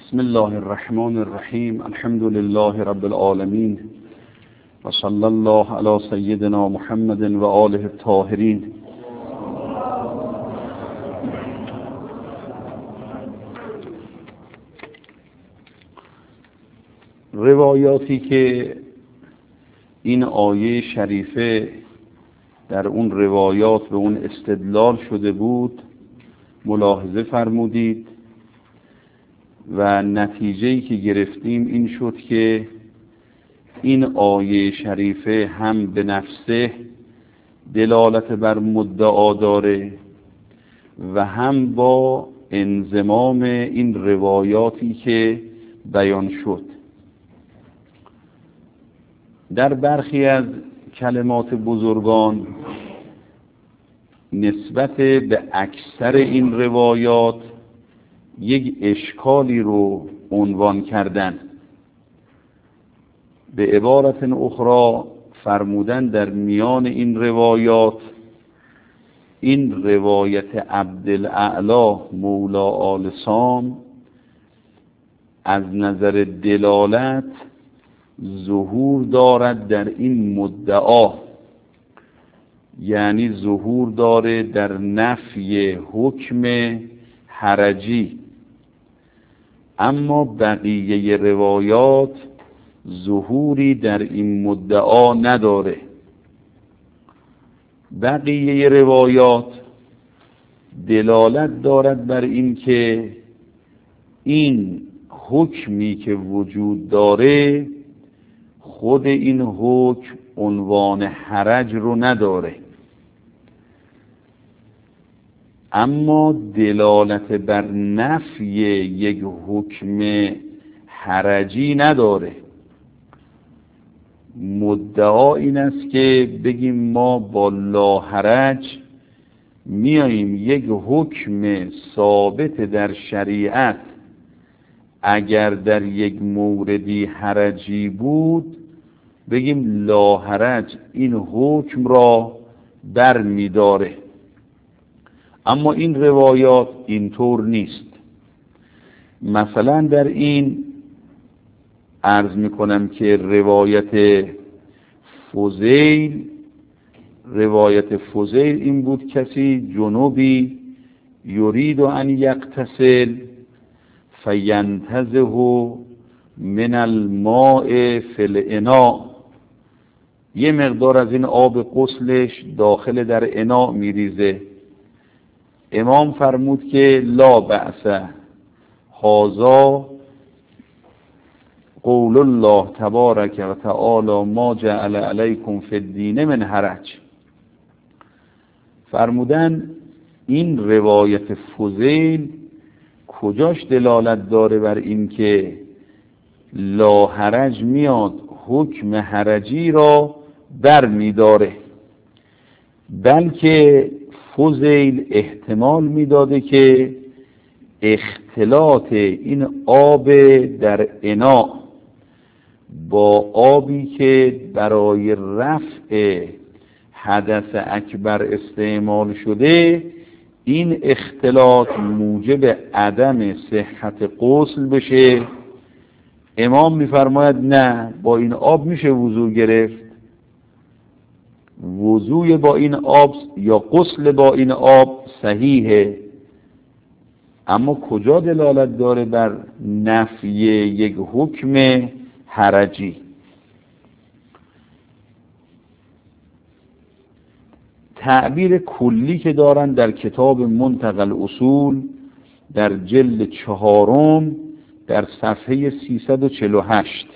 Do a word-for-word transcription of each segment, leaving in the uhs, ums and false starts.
بسم الله الرحمن الرحیم. الحمد لله رب العالمین و صلی الله علی سیدنا محمد و آله الطاهرین. روایاتی که این آیه شریفه در اون روایات به اون استدلال شده بود ملاحظه فرمودید و نتیجه‌ای که گرفتیم این شد که این آیه شریفه هم به نفسه دلالت بر مدعا داره و هم با انضمام این روایاتی که بیان شد. در برخی از کلمات بزرگان نسبت به اکثر این روایات یک اشکالی رو عنوان کردن. به عبارت اخرى فرمودن در میان این روایات، این روایت عبدالاعلی مولا آل سام از نظر دلالت ظهور دارد در این مدعا، یعنی ظهور داره در نفی حکم حرجی، اما بقیه روایات ظهوری در این مدعا نداره. بقیه روایات دلالت دارد بر این که این حکمی که وجود داره خود این حکم عنوان حرج رو نداره، اما دلالت بر نفی یک حکم حرجی نداره. مدعا این است که بگیم ما با لا حرج میاییم یک حکم ثابت در شریعت اگر در یک موردی حرجی بود بگیم لا حرج این حکم را بر می‌داره، اما این روایات اینطور نیست. مثلا در این عرض میکنم که روایت فضیل روایت فضیل این بود کسی جنوبی یرید ان یغتسل فینتزه من الماء فی الاناء، یه مقدار از این آب غسلش داخل در اناء میریزه. امام فرمود که لا بأس، هذا قول الله تبارک و تعالی ما جعل علیکم فی الدین من حرج. فرمودن این روایت فضیل کجاش دلالت داره بر این که لا حرج میاد حکم حرجی را بر میداره، بلکه فضیل احتمال میداده که اختلاط این آب در اناء با آبی که برای رفع حدث اکبر استعمال شده، این اختلاط موجب عدم صحت غسل بشه. امام میفرماید نه، با این آب میشه وضو گرفت، وضوی با این آب یا غسل با این آب صحیحه، اما کجا دلالت داره بر نفی یک حکم حرجی؟ تعبیر کلی که دارن در کتاب منتقى الاصول در جلد چهارم در صفحه سیصد و چهل و هشت،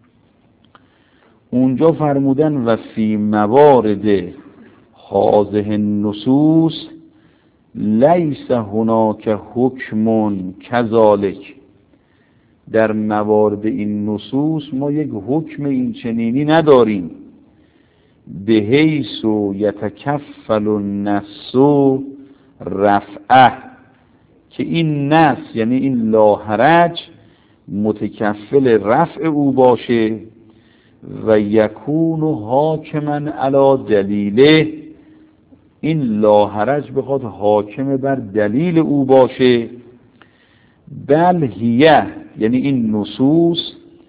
اونجا فرمودن و فی موارد هذه النصوص لیس هناک حکم کذالک، در موارد این نصوص ما یک حکم این چنینی نداریم. به حیث یتکفل النص رفعه، که این نص یعنی این لا حرج متکفل رفع او باشه و یکون حاکما علی دلیله، این لا حرج بخواد حاکم بر دلیل او باشه. بل هیه یعنی این نصوص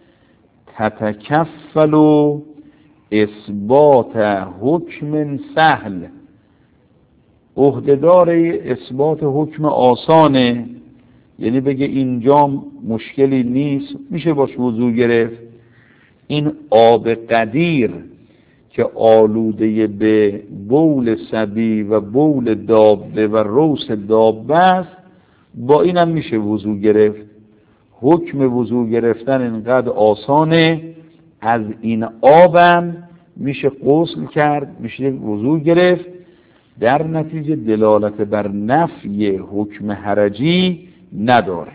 تتکفل اثبات حکم سهل، عهدهدار اثبات حکم آسانه، یعنی بگه اینجا مشکلی نیست میشه باش وضو گرفت. این آب قدیر که آلوده به بول صبی و بول دابه و روث دابه است، با اینم میشه وضو گرفت. حکم وضو گرفتن اینقدر آسانه، از این آبم میشه غسل کرد، میشه وضو گرفت. در نتیجه دلالت بر نفی حکم حرجی نداره.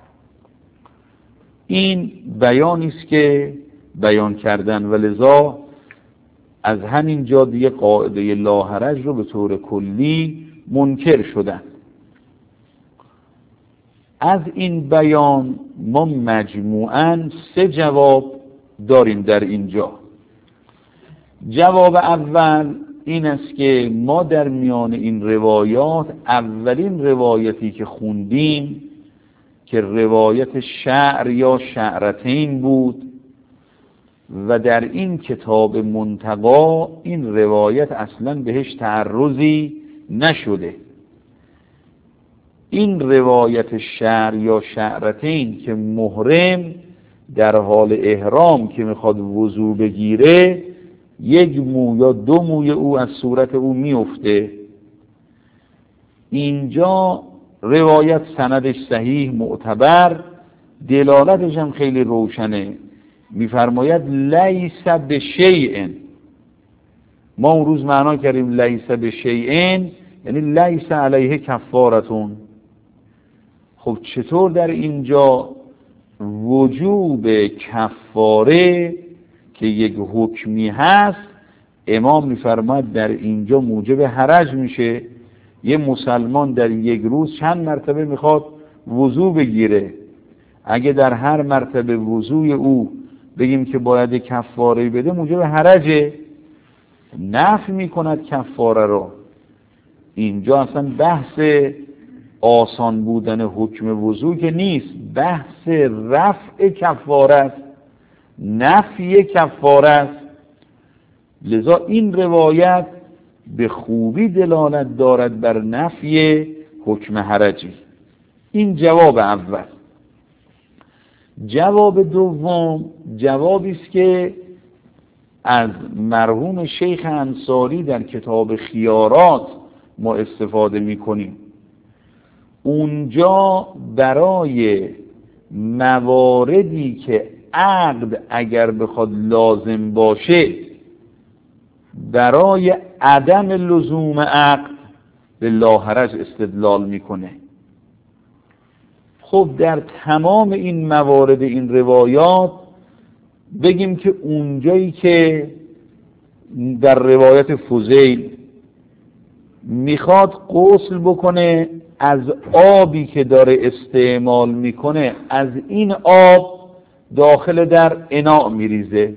این بیانی است که بیان کردن و لذا از همین جا دیگه قاعده لا حرج رو به طور کلی منکر شدن. از این بیان ما مجموعاً سه جواب داریم در اینجا. جواب اول این است که ما در میان این روایات اولین روایتی که خوندیم که روایت شعر یا شعرتین بود و در این کتاب منتقا این روایت اصلا بهش تعرضی نشده. این روایت شعر یا شعرتین که محرم در حال احرام که میخواد وضو بگیره یک مو یا دو موی او از صورت او میفته، اینجا روایت سندش صحیح معتبر، دلالتش هم خیلی روشنه. میفرماید لیس بشیء، ما اون روز معنا کردیم لیس بشیء یعنی لیس علیه کفارتون. خب چطور در اینجا وجوب کفاره که یک حکمی هست امام میفرماید در اینجا موجب حرج میشه؟ یه مسلمان در یک روز چند مرتبه میخواد وضو بگیره، اگه در هر مرتبه وضوی او بگیم که باید کفاره بده موجب حرجه، نفی میکند کفاره رو. اینجا اصلا بحث آسان بودن حکم وضو که نیست، بحث رفع کفاره است، نفی کفاره است. لذا این روایت به خوبی دلالت دارد بر نفی حکم حرجی. این جواب اول. جواب دوم جوابی است که از مرحوم شیخ انصاری در کتاب خیارات ما استفاده می‌کنیم. اونجا برای مواردی که عقد اگر بخواد لازم باشه برای عدم لزوم عقد به لا حرج استدلال میکنه. خب در تمام این موارد این روایات بگیم که اونجایی که در روایت فضیل میخواد غسل بکنه از آبی که داره استعمال میکنه، از این آب داخل در اناء میریزه،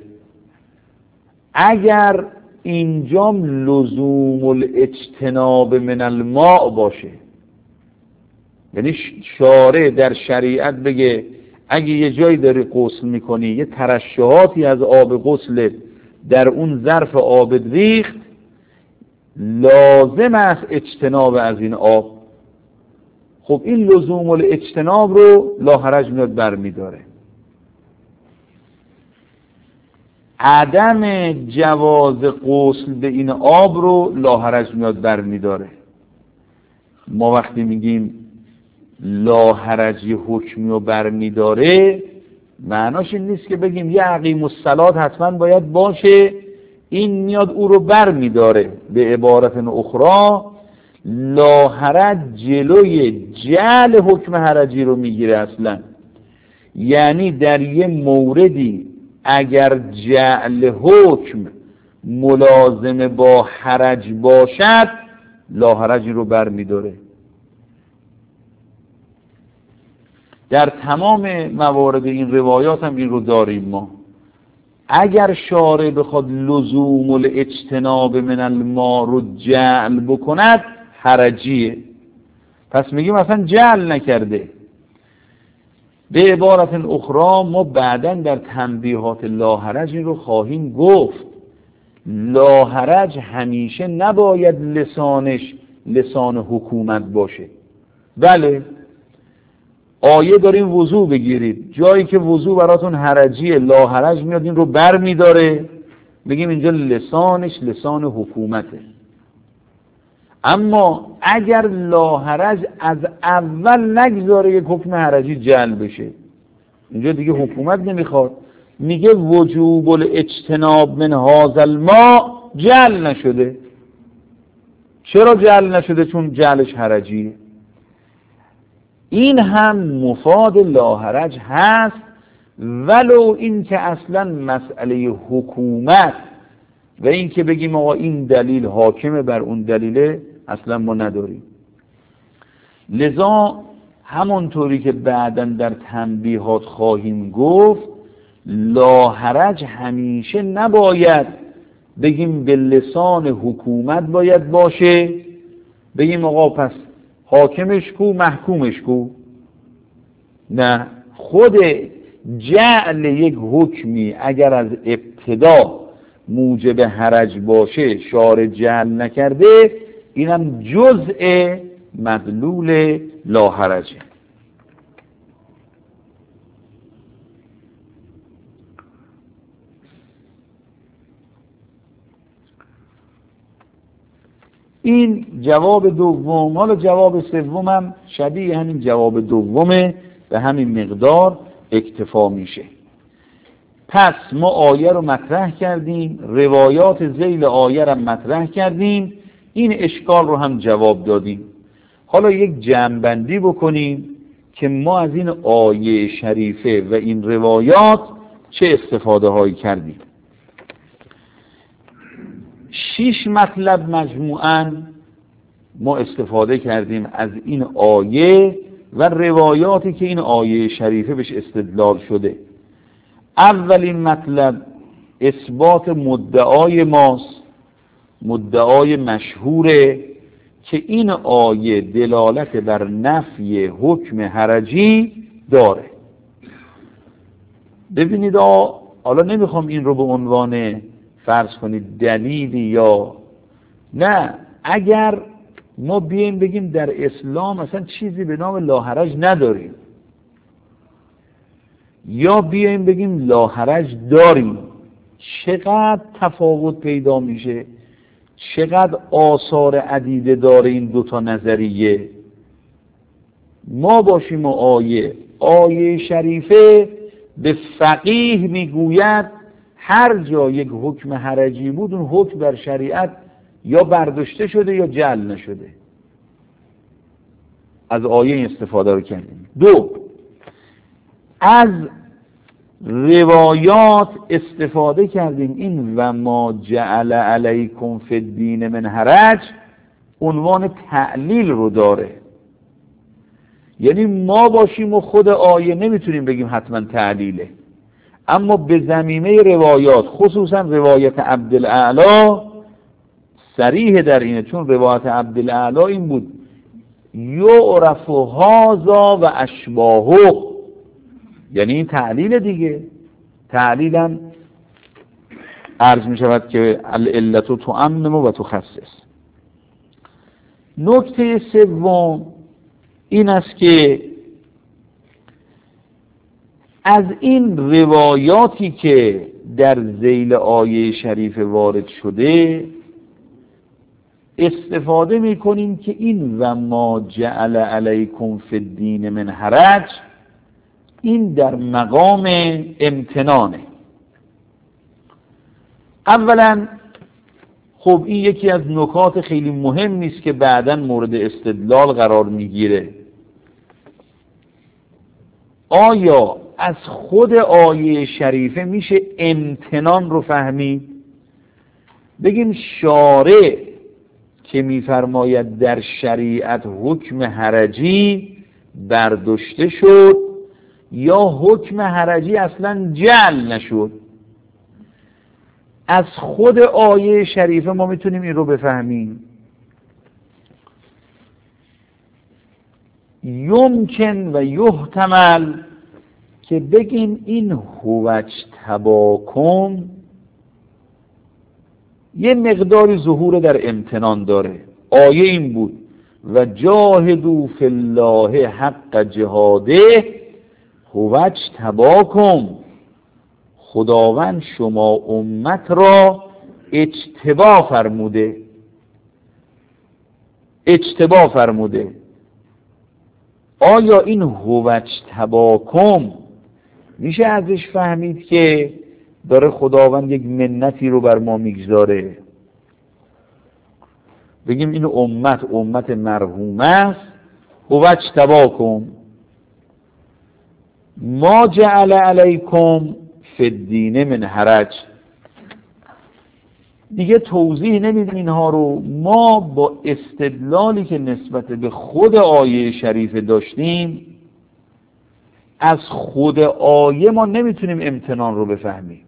اگر اینجا لزوم الاجتناب من الماء باشه، یعنی شارع در شریعت بگه اگه یه جایی داری غسل میکنی یه ترشحاتی از آب غسل در اون ظرف آب ریخت، لازم است اجتناب از این آب. خب این لزوم الاجتناب رو لا حرج میاد برمیداره. عدم جواز غسل به این آب رو لا حرج میاد برمیداره. ما وقتی میگیم لا حرجی حکمی رو برمیداره معناش این نیست که بگیم یه اقیم الصلات حتما باید باشه، این میاد او رو برمیداره. به عبارت اخرى لا حرج جلوی جعل حکم حرجی رو میگیره اصلا. یعنی در یه موردی اگر جعل حکم ملازم با حرج باشد لا حرج رو برمیداره. در تمام موارد این روایات هم این رو داریم ما. اگر شارع بخواد لزوم الاجتناب من الماء رو جعل بکند حرجیه، پس میگیم اصلا جعل نکرده. به عبارت اخرى ما بعداً در تنبیهات لاحرج این رو خواهیم گفت. لاحرج همیشه نباید لسانش لسان حکومت باشه. بله آیه داریم وضو بگیرید، جایی که وضو براتون حرجیه، لاحرج میاد این رو بر میداره، بگیم اینجا لسانش لسان حکومته. اما اگر لاحرج از اول نگذاره یک حکم حرجی جل بشه، اینجا دیگه حکومت نمیخواد، میگه وجوب الاجتناب من هذا الماء جل نشده. چرا جل نشده؟ چون جلش حرجیه. این هم مفاد لاحرج هست، ولو این که اصلا مسئله حکومت و این که بگیم آقا این دلیل حاکمه بر اون دلیله اصلا ما نداریم. لذا همونطوری که بعداً در تنبیهات خواهیم گفت، لاحرج همیشه نباید بگیم به لسان حکومت باید باشه، بگیم آقا پس حاکمش کو محکومش کو. نه، خود جعل یک حکمی اگر از ابتدا موجب حرج باشه شارع جعل نکرده، اینم جزء مدلول لاحرجه. این جواب دوم. حالا جواب سومم شبیه همین جواب دومه، به همین مقدار اکتفا میشه. پس ما آیه رو مطرح کردیم، روایات ذیل آیه رو مطرح کردیم، این اشکال رو هم جواب دادیم. حالا یک جمع‌بندی بکنیم که ما از این آیه شریفه و این روایات چه استفاده هایی کردیم. شش مطلب مجموعاً ما استفاده کردیم از این آیه و روایاتی که این آیه شریفه بهش استدلال شده. اولین مطلب اثبات مدعای ماست، مدعای مشهوره که این آیه دلالت بر نفی حکم حرجی داره. ببینید حالا نمیخوام این رو به عنوان فرض کنید دلیلی یا نه، اگر ما بیایم بگیم در اسلام مثلا چیزی به نام لاحرج نداریم، یا بیایم بگیم لاحرج داریم، چقدر تفاوت پیدا میشه، چقدر آثار عدیده داره این دوتا نظریه. ما باشیم و آیه آیه شریفه به فقیه میگوید هر جا یک حکم حرجی بود اون حکم در شریعت یا برداشته شده یا جعل نشده. از آیه این استفاده رو کردیم. دو، از روایات استفاده کردیم. این و ما جعل علیکم فی الدین من حرج عنوان تعلیل رو داره، یعنی ما باشیم و خود آیه نمیتونیم بگیم حتما تعلیله، اما به ضمیمه روایات خصوصا روایت عبدالاعلی صریح در اینه، چون روایت عبدالاعلی این بود یعرف هذا و اشباهه، یعنی این تعلیل دیگه. تعلیلم عرض می شود که العلت تعمم و تخصص. نکته سوم این است که از این روایاتی که در ذیل آیه شریف وارد شده استفاده می کنیم که این و ما جعل علیکم فی الدین من حرج این در مقام امتنانه. اولا خب این یکی از نکات خیلی مهم نیست که بعداً مورد استدلال قرار میگیره. آیا از خود آیه شریفه میشه امتنان رو فهمید؟ بگیم شارع که میفرماید در شریعت حکم حرجی برداشته شد یا حکم حرجی اصلا جعل نشد، از خود آیه شریفه ما میتونیم این رو بفهمیم. یمکن و یحتمل که بگیم این هوچ تباکم یه مقداری ظهور در امتنان داره. آیه این بود و جاهدوا فی الله حق جهاده هوچ تباکم، خداوند شما امت را اجتبا فرموده، اجتبا فرموده. آیا این هوچ تباکم میشه ازش فهمید که داره خداوند یک منتی رو بر ما میگذاره؟ بگیم این امت امت مرحوم است، هوچ تباکم ما جعل علیکم فی الدین من حرج. دیگه توضیح نمیدیم اینها رو. ما با استدلالی که نسبت به خود آیه شریف داشتیم، از خود آیه ما نمیتونیم امتنان رو بفهمیم.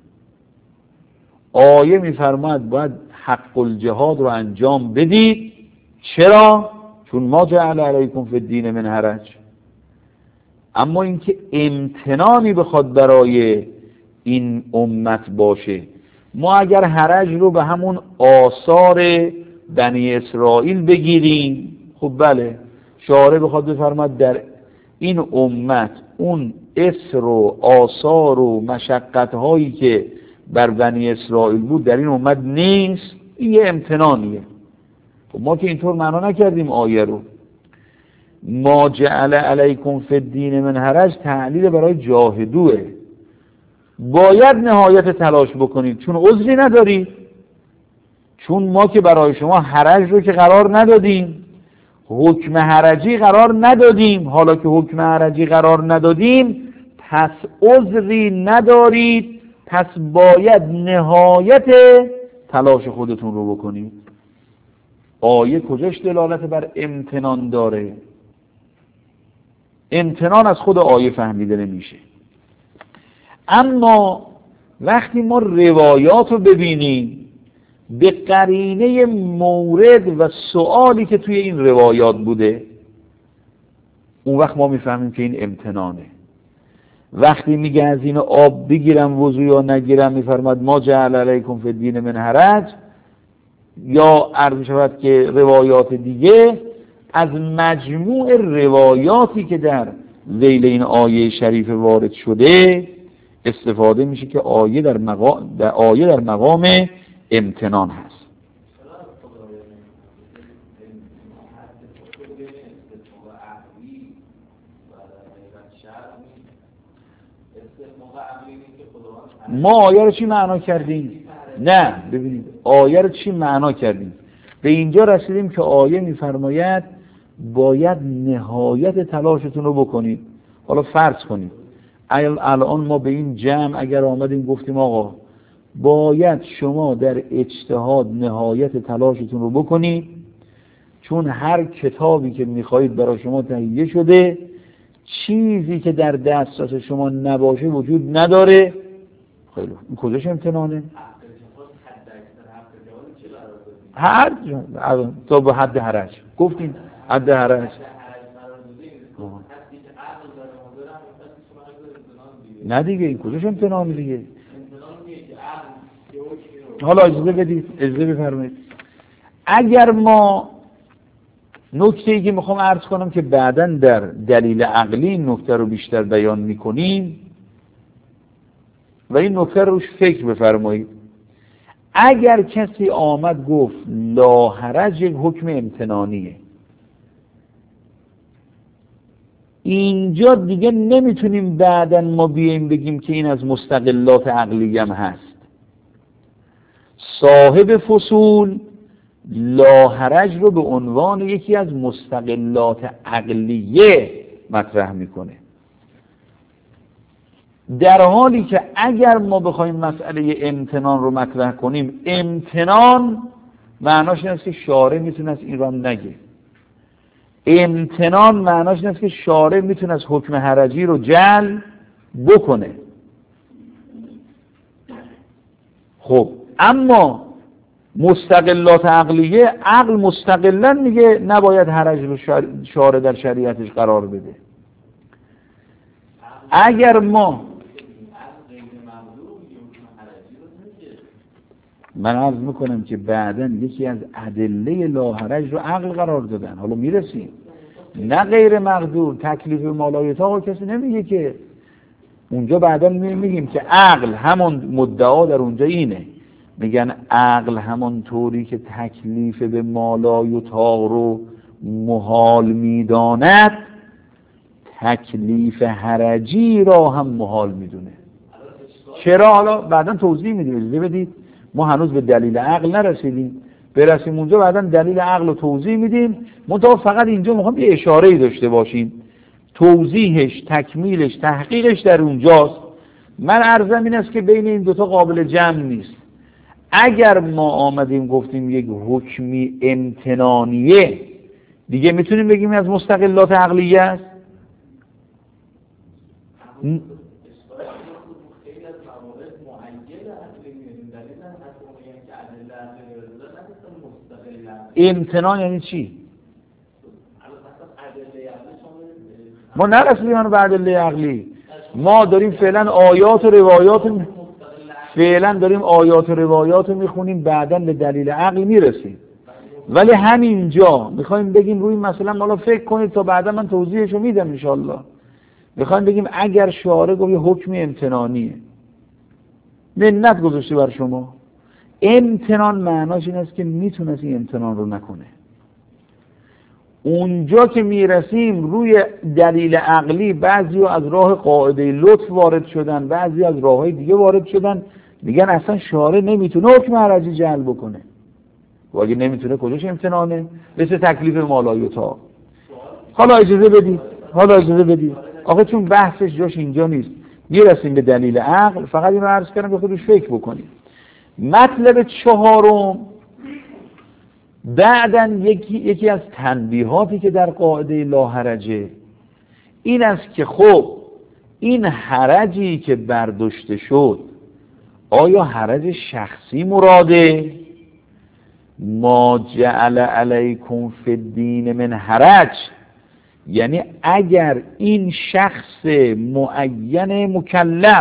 آیه میفرماید باید حق الجهاد رو انجام بدید. چرا؟ چون ما جعل علیکم فی الدین من حرج. اما اینکه امتنانی بخواد برای این امت باشه، ما اگر حرج رو به همون آثار بنی اسرائیل بگیریم، خب بله، شارع بخواد بفرماد در این امت اون اسر و آثار و مشقت هایی که بر بنی اسرائیل بود در این امت نیست، این یه امتنانیه. خب ما که اینطور معنا نکردیم آیه رو. ما جعل علیکم فی الدین من حرج تعلیل برای جاهدوه، باید نهایت تلاش بکنید چون عذری ندارید. چون ما که برای شما حرج رو که قرار ندادیم، حکم حرجی قرار ندادیم، حالا که حکم حرجی قرار ندادیم پس عذری ندارید، پس باید نهایت تلاش خودتون رو بکنید. آیه کجاش دلالت بر امتنان داره؟ امتنان از خود آیه فهمیده نمیشه. اما وقتی ما روایات رو ببینیم به قرینه مورد و سوالی که توی این روایات بوده، اون وقت ما میفهمیم که این امتنانه. وقتی میگه از این آب بگیرم وضو یا نگیرم، میفرماد ما جعل علیکم فی الدین من حرج، یا عرض شود که روایات دیگه از مجموع روایاتی که در ذیل این آیه شریف وارد شده استفاده میشه که آیه در مقام در آیه در مقام امتنان هست. ما آیه رو چی معنا کردیم؟ نه ببینید آیه رو چی معنا کردیم. به اینجا رسیدیم که آیه میفرماید باید نهایت تلاشتون رو بکنید. حالا فرض کنید الان ما به این جمع اگر آمدیم گفتیم آقا باید شما در اجتهاد نهایت تلاشتون رو بکنید، چون هر کتابی که میخواهید برای شما تهیه شده، چیزی که در دسترس شما نباشه وجود نداره. خیلی این کجاش امتنانه؟ هر تا به حد حرج گفتیم، حد حرج نه دیگه، این کجاش امتنانه دیگه. حالا اجازه بدید، اجازه بفرمایید. اگر ما نکته‌ای که میخوام عرض کنم که بعداً در دلیل عقلی این نکته رو بیشتر بیان میکنیم و این نکته روش فکر بفرمایید. اگر کسی آمد گفت لا حرج یک حکم امتنانیه، اینجا دیگه نمیتونیم بعداً ما بیاییم بگیم که این از مستقلات عقلی هم هست. صاحب فصول لا حرج رو به عنوان یکی از مستقلات عقلیه مطرح میکنه، در حالی که اگر ما بخوایم مسئله امتنان رو مطرح کنیم، امتنان معناش این است که شارع میتونه از این رو نگه. امتنان معناش این است که شارع میتونه از حکم حرجی رو جعل بکنه. خب اما مستقلات عقلیه، عقل مستقلا میگه نباید حرج رو شارع در شریعتش قرار بده. اگر ما من عرض میکنم که بعداً یکی از ادله لاحرج رو عقل قرار دادن، حالا میرسیم، نه غیر مقدور. تکلیف مالایتا کسی نمیگه که اونجا بعداً میگیم که عقل همون مدعا در اونجا اینه، میگن عقل همون طوری که تکلیف به مالایتا رو محال میداند تکلیف حرجی را هم محال میدونه. چرا؟ حالا بعداً توضیح میدیم، اجازه بدید، ما هنوز به دلیل عقل نرسیدیم، برسیم اونجا بعداً دلیل عقل رو توضیح میدیم. منتها فقط اینجا میخوام یه اشاره‌ای داشته باشیم، توضیحش، تکمیلش، تحقیقش در اونجاست. من عرضم این است که بین این دوتا قابل جمع نیست. اگر ما آمدیم گفتیم یک حکمی امتنانیه، دیگه میتونیم بگیم از مستقلات عقلیه است؟ امتنان یعنی چی؟ ما نرسیدیم به ادله عقلی، ما داریم فعلا آیات و روایات فعلا داریم آیات و روایات رو میخونیم، بعداً به دلیل عقل میرسیم. ولی همینجا میخوایم بگیم روی مثلا حالا فکر کنید تا بعدا من توضیحشو میدم ان شاء الله. میخوایم بگیم اگر شارع گفت یه حکم امتنانیه، منت گذاشته بر شما، امتنان معناش این است که میتونست این امتنان رو نکنه. اونجا که میرسیم روی دلیل عقلی، بعضی از راه قاعده لطف وارد شدن، بعضی از راههای دیگه وارد شدن، میگن اصلا شارع نمیتونه حکم حرجی جعل بکنه. و اگه نمیتونه کجاش امتنانه؟ مثل تکلیف مالایتا. حالا اجازه بدید حالا اجازه بدید آخه چون بحثش جاش اینجا نیست، میرسیم به دلیل عقل. فقط اینو عرض کردم که خودش فکر بکنید. مطلب چهارم، بعدن یکی یکی از تنبیهاتی که در قاعده لاحرجه این است که خب این حرجی که برداشته شد آیا حرج شخصی مراده؟ ما جعل علیکم فی الدین من حرج، یعنی اگر این شخص معین مکلف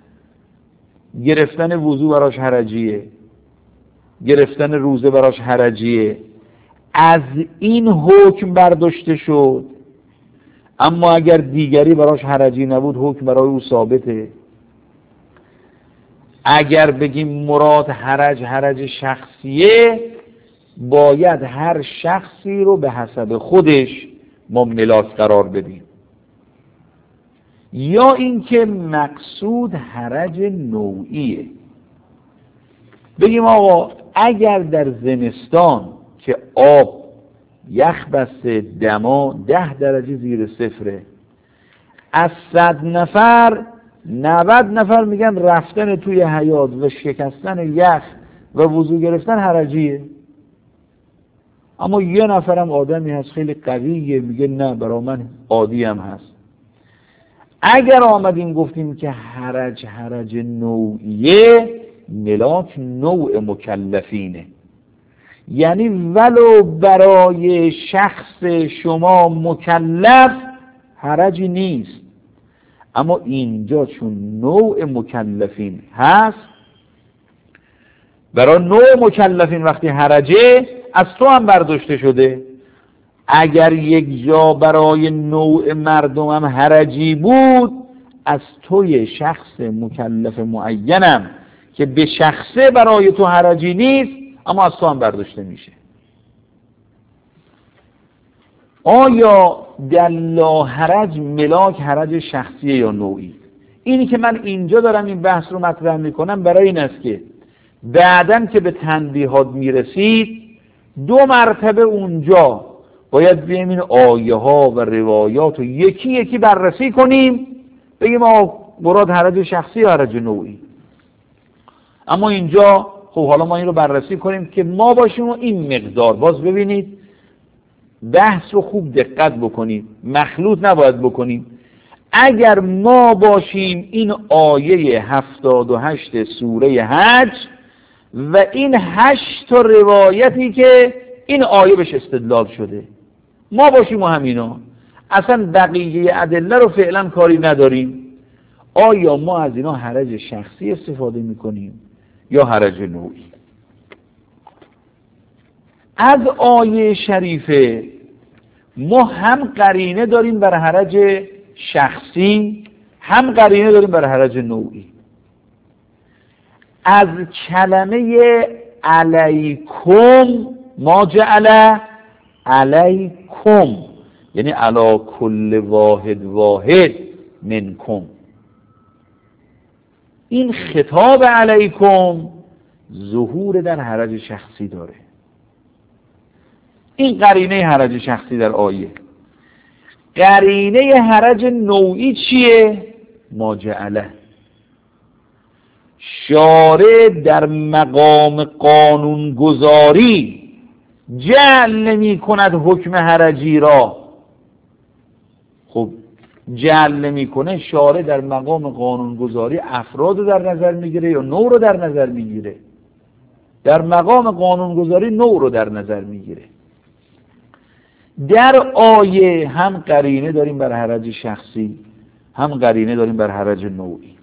گرفتن وضو براش حرجیه، گرفتن روزه براش حرجیه، از این حکم برداشته شد، اما اگر دیگری براش حرجی نبود حکم برای او ثابته. اگر بگیم مراد حرج حرج شخصیه، باید هر شخصی رو به حسب خودش ما ملاک قرار بدیم، یا اینکه مقصود حرج نوعیه. بگیم آقا اگر در زمستان که آب یخ بسته، دما ده درجه زیر صفره، از صد نفر نود نفر میگن رفتن توی حیاط و شکستن یخ و وضو گرفتن حرجیه، اما یه نفرم آدمی هست خیلی قویه میگه نه برای من عادی هم هست. اگر آمدیم گفتیم که حرج حرج نوعیه، ملاک نوع مکلفینه، یعنی ولو برای شخص شما مکلف حرجی نیست، اما اینجا چون نوع مکلفین هست، برای نوع مکلفین وقتی حرجه از تو هم برداشته شده. اگر یک جا برای نوع مردم هم حرجی بود، از توی شخص مکلف معینم که به شخصه برای تو حرجی نیست اما از تو هم برداشته میشه. آیا در لاحرج ملاک حرج شخصیه یا نوعی؟ اینی که من اینجا دارم این بحث رو مطرح میکنم برای این است که بعدن که به تنبیهات میرسید دو مرتبه اونجا باید بیم این آیه ها و روایات رو یکی یکی بررسی کنیم، بگیم آقا مراد حرج شخصی یا حرج نوعی. اما اینجا خب حالا ما این رو بررسی کنیم که ما باشیم و این مقدار. باز ببینید بحث رو خوب دقت بکنیم، مخلوط نباید بکنیم. اگر ما باشیم این آیه هفتاد و هشت سوره حج و این هشت تا روایتی که این آیه بهش استدلال شده، ما باشیم و همینا، اصلا بقیه ادله رو فعلا کاری نداریم، آیا ما از اینا حرج شخصی استفاده میکنیم یا حرج نوعی؟ از آیه شریفه ما هم قرینه داریم بر حرج شخصی، هم قرینه داریم بر حرج نوعی. از کلمه علیکم، ما جعل علیکم یعنی علی کل واحد واحد منکم، این خطاب علیکم ظهور در حرج شخصی داره. این قرینه حرج شخصی در آیه. قرینه حرج نوعی چیه؟ ما جعله، شارع در مقام قانون گذاری جعل نمی کند حکم حرجی را. خب جعل نمی کنه، شارع در مقام قانون گذاری افراد رو در نظر میگیره یا نوع رو در نظر میگیره؟ در مقام قانون گذاری نوع رو در نظر میگیره. در آیه هم قرینه داریم بر حرج شخصی، هم قرینه داریم بر حرج نوعی.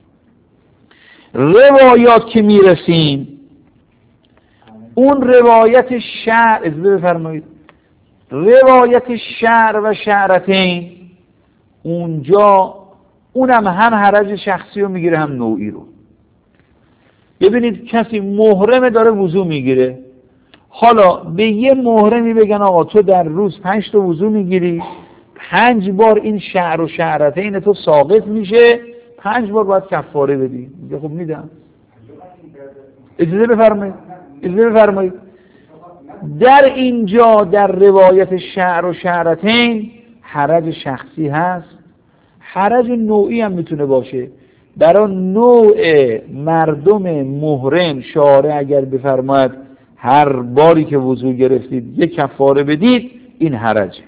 روایات که میرسیم، اون روایت شعر، اجازه بفرمایید، روایت شعر و شعرتین، اونجا اونم هم حرج شخصی رو میگیره هم نوعی رو. ببینید کسی محرمه داره وضو میگیره، حالا به یه محرمی بگن آقا تو در روز پنج تا وضو میگیری، پنج بار این شعر و شعرتین تو ساقط میشه، پنج بار باید کفاره بدی. میگه خب میدم. اجازه بفرمایید اجازه بفرمایید در اینجا در روایت شعر و شعرتین حرج شخصی هست، حرج نوعی هم میتونه باشه. برای نوع مردم محرم شارع اگر بفرماید هر باری که وضو گرفتید یک کفاره بدید، این حرجه،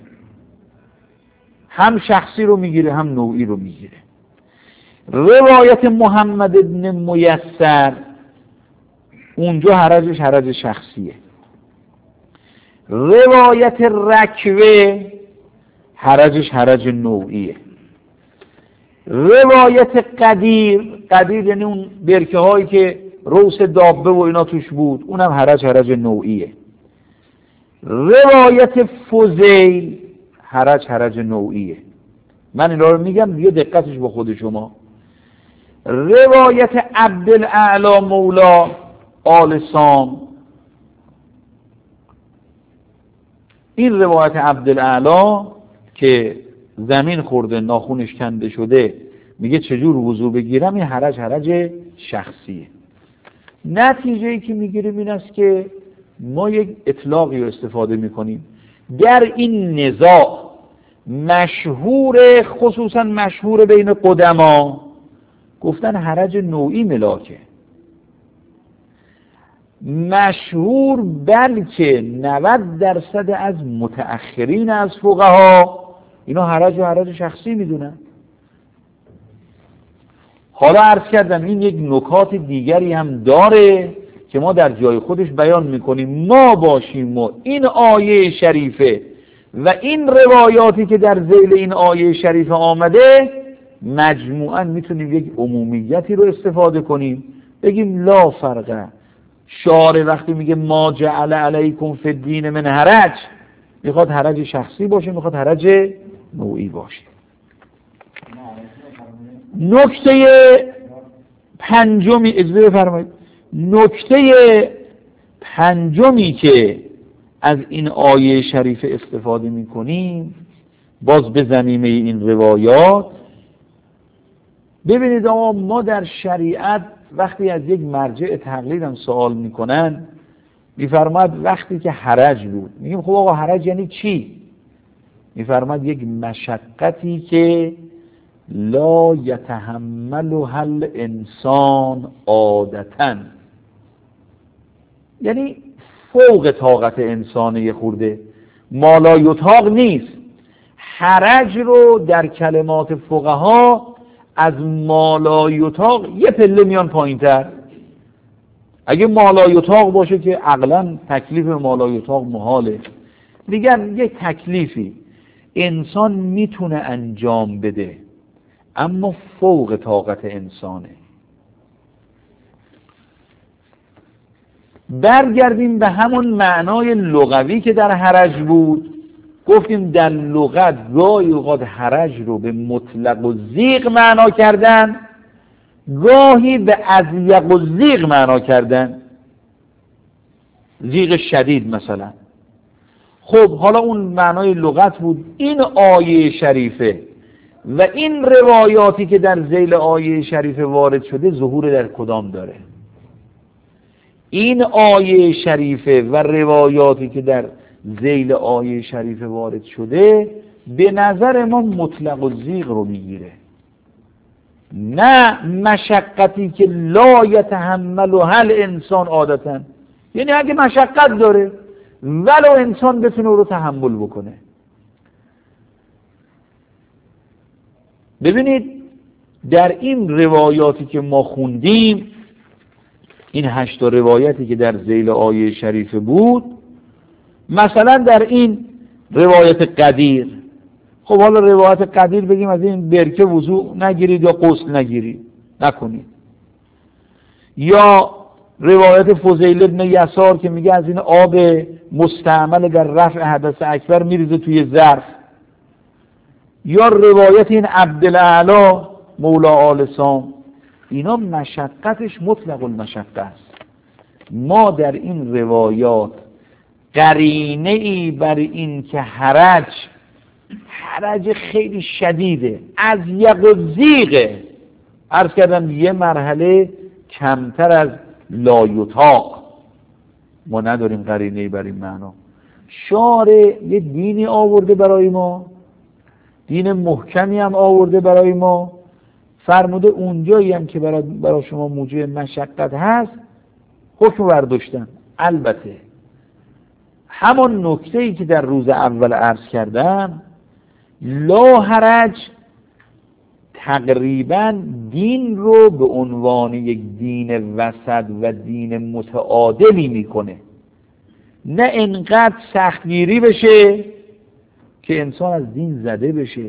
هم شخصی رو میگیره هم نوعی رو میگیره. روایت محمد ابن میسر، اونجا حرجش حرج شخصیه. روایت رکوه حرجش حرج نوعیه. روایت قدیر، قدیر یعنی اون برکه هایی که روس دابه و اینا توش بود، اونم حرج حرج نوعیه. روایت فضیل حرج حرج نوعیه. من اینا رو میگم دیگه دقتش با خود شما. روایت عبدالاعلی مولا آل سام، این روایت عبدالاعلی که زمین خورده ناخونش کنده شده، میگه چجور وضو بگیرم، این حرج حرج شخصیه. نتیجه ای که میگیریم این است که ما یک اطلاقی رو استفاده میکنیم در این نزاع مشهور، خصوصا مشهور بین قدما، گفتن حرج نوعی ملاکه. مشهور بلکه نود درصد از متأخرین از فقها اینا حرج و حرج شخصی میدونن. حالا عرض کردم این یک نکات دیگری هم داره که ما در جای خودش بیان میکنیم. ما باشیم و این آیه شریفه و این روایاتی که در ذیل این آیه شریفه آمده مجموعاً میتونیم یک عمومیتی رو استفاده کنیم، بگیم لا فرقه. شارع وقتی میگه ما جعل علیکم فی الدین من حرج، میخواد حرج شخصی باشه، میخواد حرج نوعی باشه. نکته پنجمی، اجازه بفرمایید، نکته پنجمی که از این آیه شریف استفاده میکنیم باز به زمینه این روایات. ببینید آقا ما در شریعت وقتی از یک مرجع تقلید هم سوال میکنن، میفرماد وقتی که حرج بود، میگیم خب آقا حرج یعنی چی؟ میفرماد یک مشقتی که لا یتحملها الانسان عادتاً، یعنی فوق طاقت انسانی خورده، مالا یطاق نیست. حرج رو در کلمات فقها از مالا یطاق یه پله میان پایین تر. اگه مالا یطاق باشه که عقلاً تکلیف مالا یطاق محاله، میگن یک تکلیفی انسان میتونه انجام بده اما فوق طاقت انسانه. برگردیم به همون معنای لغوی که در حرج بود. گفتیم در لغت گاهی اوقات حرج رو به مطلق و ضیق معنا کردن، گاهی به اضیق و ضیق معنا کردن، ضیق شدید مثلا. خب حالا اون معنای لغت بود. این آیه شریفه و این روایاتی که در ذیل آیه شریفه وارد شده ظهور در کدام داره؟ این آیه شریفه و روایاتی که در ذیل آیه شریفه وارد شده به نظر ما مطلق و ضیق رو میگیره، نه مشقتی که لا یتحمل و هل انسان عادتا. یعنی اگه مشقت داره ولو انسان بتونه رو تحمل بکنه. ببینید در این روایاتی که ما خوندیم، این هشت روایتی که در ذیل آیه شریفه بود، مثلا در این روایت قدیر، خب حالا روایت قدیر بگیم از این برکه وضوء نگیرید یا غسل نگیرید، نکنید. یا روایت فضیل ابن یسار که میگه از این آب مستعمل در رفع حدث اکبر میریزه توی ظرف. یا روایت این عبدالاعلی مولا آل سام، اینا مشقتش مطلق المشقه است. ما در این روایات قرینه ای بر این که حرج حرج خیلی شدیده، از یک و زیغه، عرض کردم یه مرحله کمتر از لایطاق، ما نداریم قرینه ای بر این معنا. شارع یه دینی آورده برای ما، دین محکمی هم آورده برای ما، فرموده اونجایی هم که برای, برای شما موجب مشقت هست حکم برداشتن. البته همون نکته‌ای که در روز اول عرض کردم، لا حرج تقریبا دین رو به عنوان یک دین وسط و دین متعادلی میکنه، نه انقدر سختگیری بشه که انسان از دین زده بشه،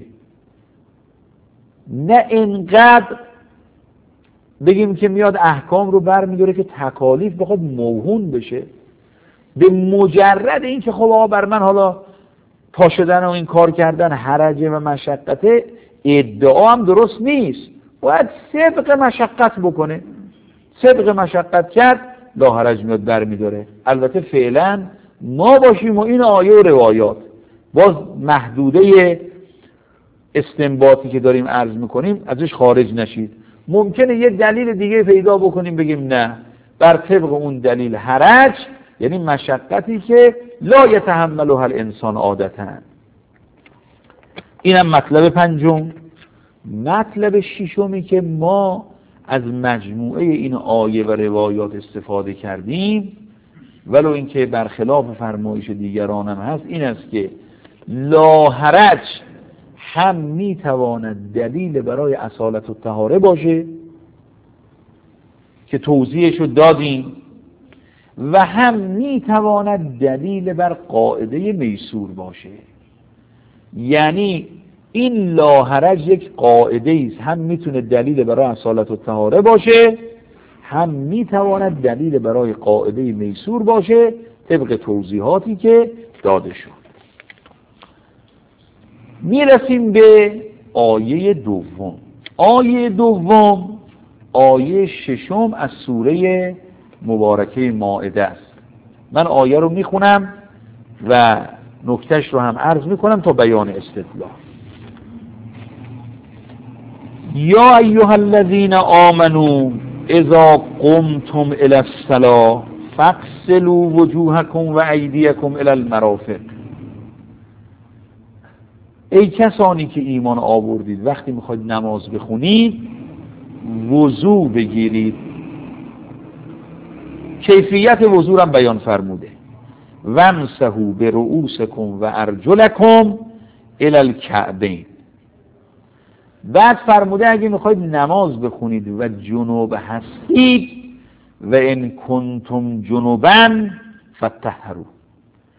نه انقدر بگیم که میاد احکام رو برمی‌داره که تکالیف بخواد موهون بشه. به مجرد این که خب آقا بر من حالا پا شدن و این کار کردن حرجه و مشقته، ادعا هم درست نیست، باید سبق مشقت بکنه. سبق مشقت کرد لا حرج میاد برمی‌داره. البته فعلا ما باشیم و این آیه و روایات باز محدوده استنباطی که داریم عرض میکنیم ازش خارج نشید. ممکنه یه دلیل دیگه پیدا بکنیم بگیم نه، بر طبق اون دلیل حرج یعنی مشقتی که لا یتحملها الانسان عادتا. اینم مطلب پنجم. مطلب ششمی که ما از مجموعه این آیه و روایات استفاده کردیم، ولو اینکه برخلاف فرمایش دیگران هم هست، این است که لا حرج هم میتواند دلیل برای اصالت و طهاره باشه که توضیحش رو دادیم، و هم میتواند دلیل بر قاعده میسور باشه. یعنی این لا حرج یک قاعده است، هم میتونه دلیل برای اصالت و طهاره باشه، هم میتواند دلیل برای قاعده میسور باشه طبق توضیحاتی که داده شد. میرسیم به آیه دوم. آیه دوم آیه ششم از سوره مبارکه مائده است. من آیه رو میخونم و نکتهش رو هم عرض میکنم تا بیان استدلال. یا ایها الذین آمنوا اذا قمتم الی الصلاة فاغسلوا وجوهکم و ایدیکم الی المرافق. ای کسانی که ایمان آوردید وقتی میخواید نماز بخونید وضو بگیرید. کیفیت وضو را بیان فرموده. وامسحوا برؤوسکم و ارجلکم الی الکعبین. بعد فرموده اگه میخواید نماز بخونید و جنوب هستید و ان کنتم جنوبا فطهروا،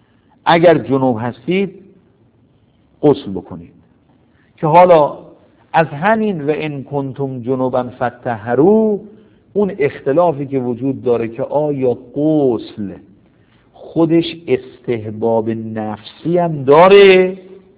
اگر جنوب هستید غسل بکنید. که حالا از همین و ان کنتم جنبا فطهروا، اون اختلافی که وجود داره که آیا غسل خودش استحباب نفسی هم داره؟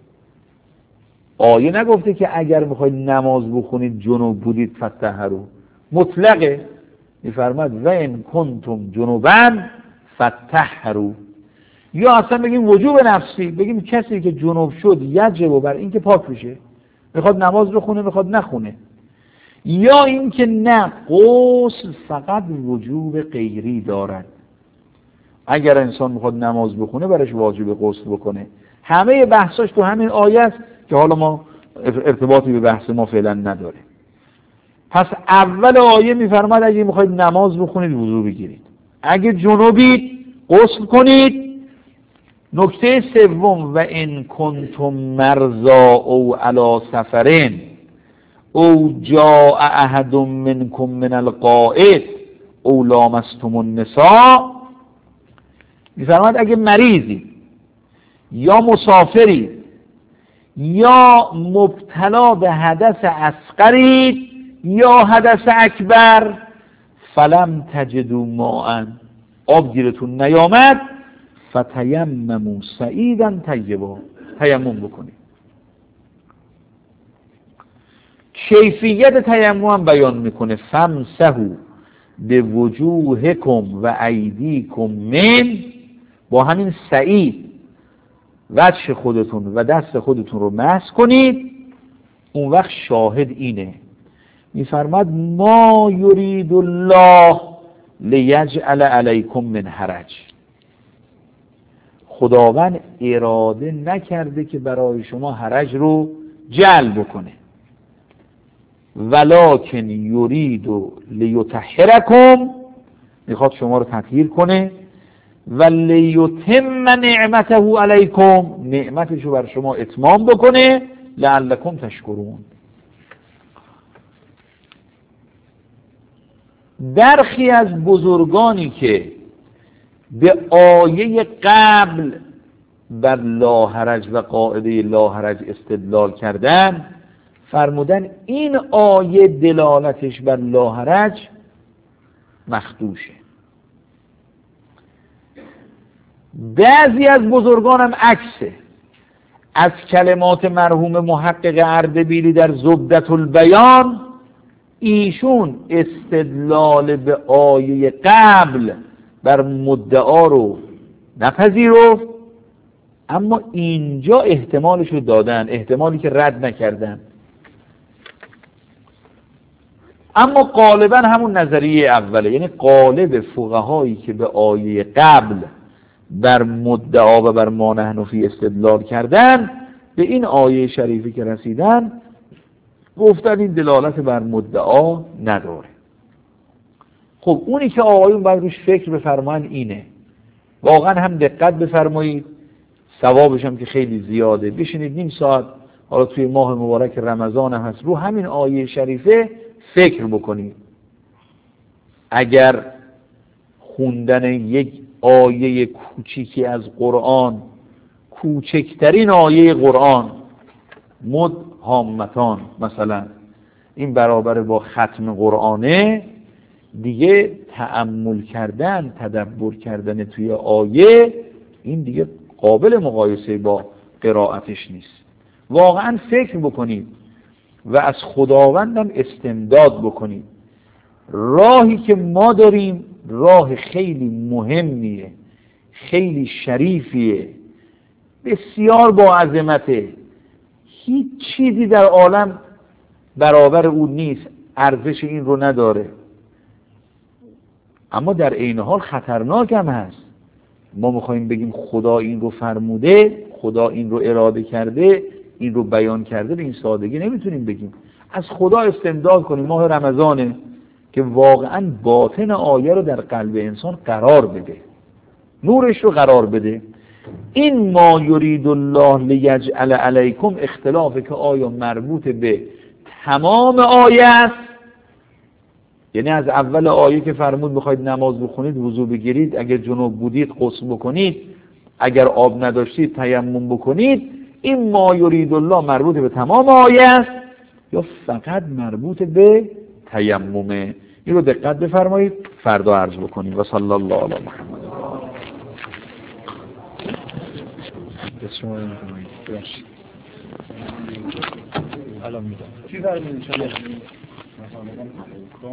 آیه نگفته که اگر میخواید نماز بخونید جنوب بودید فطهروا، مطلقه. میفرماد و ان کنتم جنبا فطهروا. یا اصلا بگیم وجوب نفسی، بگیم کسی که جنوب شد یجب بر این که پاک میشه، میخواد نماز بخونه میخواد نخونه. یا این که نه، غسل فقط وجوب غیری دارد. اگر انسان میخواد نماز بخونه برش واجب غسل بکنه. همه بحثاش تو همین آیه است که حالا ما ارتباطی به بحث ما فعلا نداره. پس اول آیه میفرماد اگه میخواید نماز بخونید وضو بگیرید، اگه جنوبید غسل کنید. نکته سوم و ان کنتم مرضا او علی سفرین او جاء احد منکم من الغائط او لامستم النساء، میفرماد اگه مریضی یا مسافری یا مبتلا به حدث اصغرید یا حدث اکبر، فلم تجدوا ماء، آب گیرتون نیامد، فتیمموا صعیدا طیبا، تیمم بکنید. کیفیت تیمم هم بیان میکنه فامسحوا بوجوهکم و ایدیکم من، با همین سعید وجه خودتون و دست خودتون رو مسح کنید. اون وقت شاهد اینه، میفرماد ما یرید الله لیجعل علیکم من حرج، خداوند اراده نکرده که برای شما حرج رو جعل بکنه، ولکن یرید لیطهرکم، میخواد شما رو تطهیر کنه، و لیتم نعمته علیکم، نعمتش رو بر شما اتمام بکنه، لعلکم تشکرون. برخی از بزرگانی که به آیه قبل بر لا حرج و قاعده لا حرج استدلال کردن، فرمودن این آیه دلالتش بر لا حرج مخدوشه. بعضی از بزرگان هم عکسه، از کلمات مرحوم محقق اردبیلی در زبدة البیان، ایشون استدلال به آیه قبل بر مدعا رو نپذیرفت، اما اینجا احتمالش رو دادن، احتمالی که رد نکردن. اما غالبا همون نظریه اوله، یعنی غالب فقهایی که به آیه قبل بر مدعا و بر ما نحن فی استدلال کردن، به این آیه شریفی که رسیدن گفتن این دلالت بر مدعا نداره. خب اونی که آقایون باید روش فکر بفرمایند اینه، واقعا هم دقت بفرمایید، ثوابش هم که خیلی زیاده، بشینید نیم ساعت حالا توی ماه مبارک رمضان هم هست رو همین آیه شریفه فکر بکنید. اگر خوندن یک آیه کوچیکی از قرآن، کوچکترین آیه قرآن، مد هامتان مثلا، این برابر با ختم قرآنه، دیگه تأمل کردن، تدبر کردن توی آیه، این دیگه قابل مقایسه با قرائتش نیست. واقعا فکر بکنید و از خداوندم استمداد بکنید. راهی که ما داریم راه خیلی مهمیه، خیلی شریفیه، بسیار با عظمته، هیچ چیزی در عالم برابر اون نیست، ارزش این رو نداره، اما در عین حال خطرناک هم هست. ما میخوایم بگیم خدا این رو فرموده، خدا این رو اراده کرده، این رو بیان کرده، به این سادگی نمیتونیم بگیم. از خدا استمداد کنیم، ماه رمضانه، که واقعا باطن آیه رو در قلب انسان قرار بده، نورش رو قرار بده. این ما یرید الله لیجعل علیکم اختلافه که آیا مربوط به تمام آیه است، یعنی از اول آیه که فرمود بخواید نماز بخونید وضو بگیرید، اگر جنوب بودید غسل بکنید، اگر آب نداشتید تیمم بکنید، این ما یرید الله مربوط به تمام آیه است، یا فقط مربوط به تیممه؟ این رو دقت بفرمایید، فردا عرض بکنیم. و صلی الله علی محمد. الان میدم چی فرمودین شما؟